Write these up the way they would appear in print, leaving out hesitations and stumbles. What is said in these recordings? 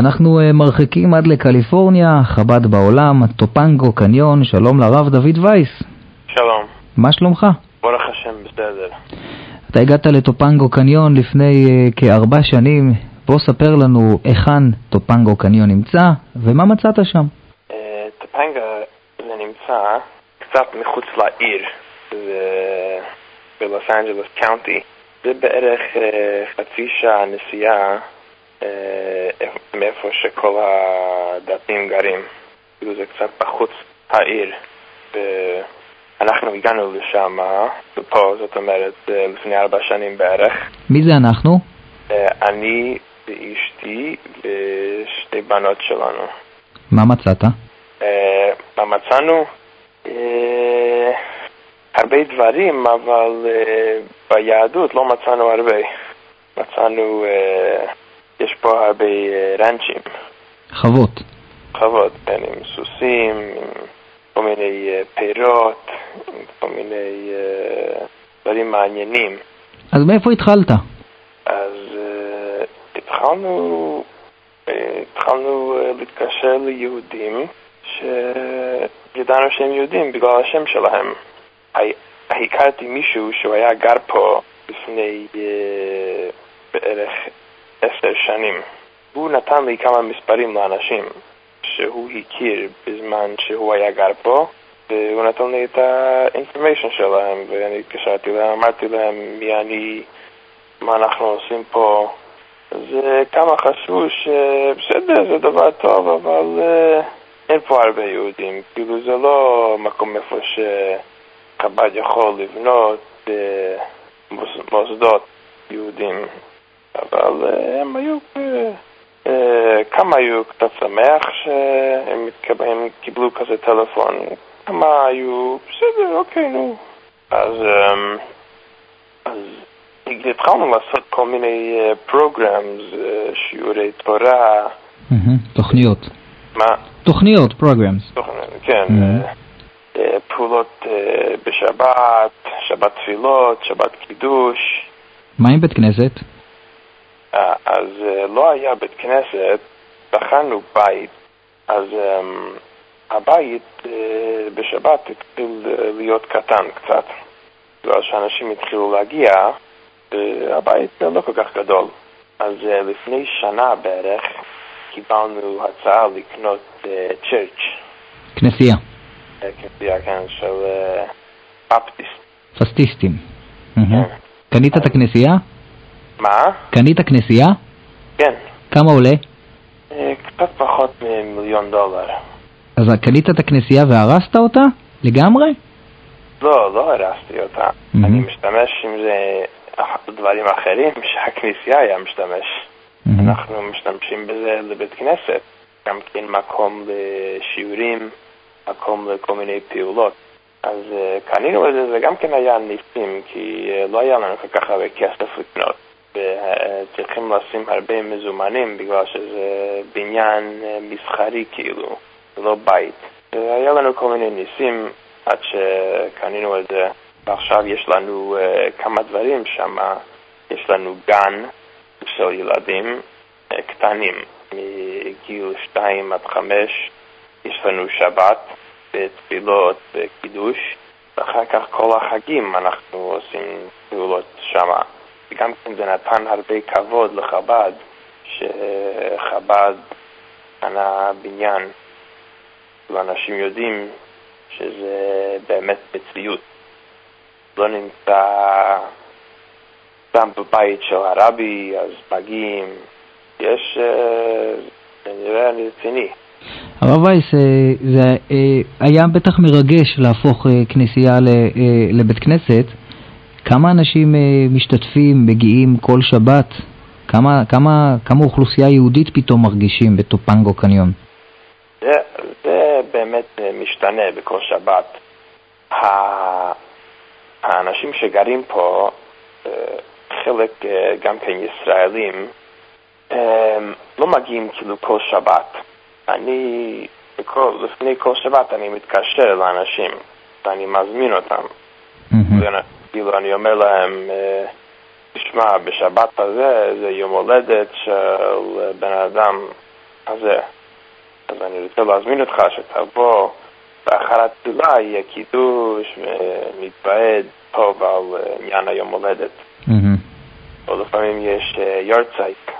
ואנחנו מרחיקים עד לקליפורניה, חב"ד בעולם, טופנגו קניון. שלום לרב דוד וייס. שלום. מה שלומך? ברוך השם, בסדר. אתה הגעת לטופנגו קניון לפני כ4 שנים. בוא ספר לנו היכן טופנגו קניון נמצא ומה מצאת שם. טופנגו זה נמצא קצת מחוץ לעיר, זה בלוס אנג'לס קאונטי. זה בערך חצי שעה נסיעה מאיפה שכל הדתיים גרים. זה קצת בחוץ העיר. אנחנו הגענו לשם, ופה, זאת אומרת, לפני 4 שנים בערך. מי זה אנחנו? אני ואשתי ו2 בנות שלנו. מה מצאת? מה מצאנו? הרבה דברים, אבל ביהדות לא מצאנו הרבה. מצאנו, יש פה הרבה רנצ'ים. חוות. חוות, כן, עם סוסים, עם כל מיני פירות, עם כל מיני דברים מעניינים. אז מאיפה התחלת? אז התחלנו להתקשר ליהודים שידענו שהם יהודים בגלל השם שלהם. הכרתי מישהו שהוא היה גר פה לפני בערך 10 שנים. הוא נתן לי כמה מספרים לאנשים שהוא הכיר בזמן שהוא היה גר פה, והוא נתן לי את האינפורמיישן שלהם, ואני התקשרתי להם, אמרתי להם מי אני, מה אנחנו עושים פה. אז כמה חשבו שבסדר, זה דבר טוב, אבל אין פה הרבה יהודים. כאילו זה לא מקום איפה שחב"ד יכול לבנות מוסדות יהודים. אבל הם היו, כמה היו קצת שמח שהם קיבלו כזה טלפון. כמה היו, בסדר, אוקיי, נו. אז התחלנו לעשות כל מיני פרוגרמס, שיעורי תורה. תוכניות. מה? תוכניות, פרוגרמס. כן. פעולות בשבת, שבת תפילות, שבת קידוש. מה עם בית כנסת? אז לא היה בית כנסת, בחרנו בית. אז הבית בשבת התחיל להיות קטן קצת. בגלל שאנשים התחילו להגיע, הבית לא כל כך גדול. אז לפני שנה בערך קיבלנו הצעה לקנות צ'רץ'. כנסייה. כנסייה, כן, של בפטיסט. פסטיסטים. כן. קנית את הכנסייה? מה? קנית כנסייה? כן. כמה עולה? קצת פחות $1,000,000. אז קנית את הכנסייה והרסת אותה? לגמרי? לא הרסתי אותה. אני משתמש עם זה דברים אחרים שהכנסייה היה משתמש. אנחנו משתמשים בזה לבית כנסת. גם כן מקום לשיעורים, מקום לכל מיני פעולות. אז קנינו את זה, זה גם כן היה ניסים, כי לא היה לנו כל כך הרבה כסף לקנות. וצריכים לשים הרבה מזומנים בגלל שזה בניין מסחרי כאילו, זה לא בית. היה לנו כל מיני ניסים עד שקנינו את זה, ועכשיו יש לנו כמה דברים שם. יש לנו גן של ילדים קטנים מגיל 2 עד 5, יש לנו שבת ותפילות וקידוש, ואחר כך כל החגים אנחנו עושים פעולות שם. וגם כן זה נתן הרבה כבוד לחב"ד, שחב"ד קנה בניין, ואנשים יודעים שזה באמת מציאות. לא נמצא סתם בבית של הרבי, אז מגיעים, יש, נראה רציני. הרב וייס, זה היה בטח מרגש להפוך כנסייה לבית כנסת. כמה אנשים משתתפים, מגיעים כל שבת? כמה אוכלוסייה יהודית פתאום מרגישים בטופנגו קניון? זה באמת משתנה בכל שבת. האנשים שגרים פה, חלק גם כן ישראלים, לא מגיעים כאילו כל שבת. לפני כל שבת אני מתקשר לאנשים ואני מזמין אותם. כאילו אני אומר להם, תשמע, בשבת הזה זה יום הולדת של בן אדם אז אני רוצה להזמין אותך שתבוא באחר התפילה, יהיה קידוש ומתוועד פה על עניין היום הולדת. או לפעמים יש יורצייט.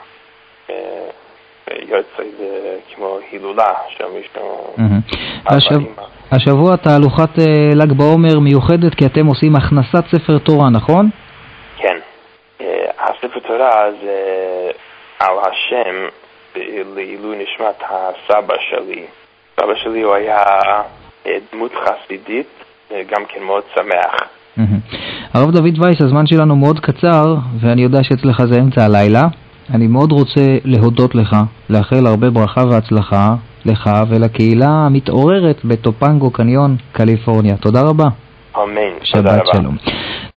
יורצייט זה כמו הילולה של מישהו. השבוע תהלוכת ל"ג בעומר מיוחדת כי אתם עושים הכנסת ספר תורה, נכון? כן. הספר תורה זה על השם לעילוי נשמת הסבא שלי. סבא שלי הוא היה דמות חסידית, גם כן מאוד שמח. הרב דוד וייס, הזמן שלנו מאוד קצר, ואני יודע שאצלך זה אמצע הלילה. אני מאוד רוצה להודות לך, לאחל הרבה ברכה והצלחה לך ולקהילה המתעוררת בטופנגו קניון, קליפורניה. תודה רבה. אמן. שבת שלום.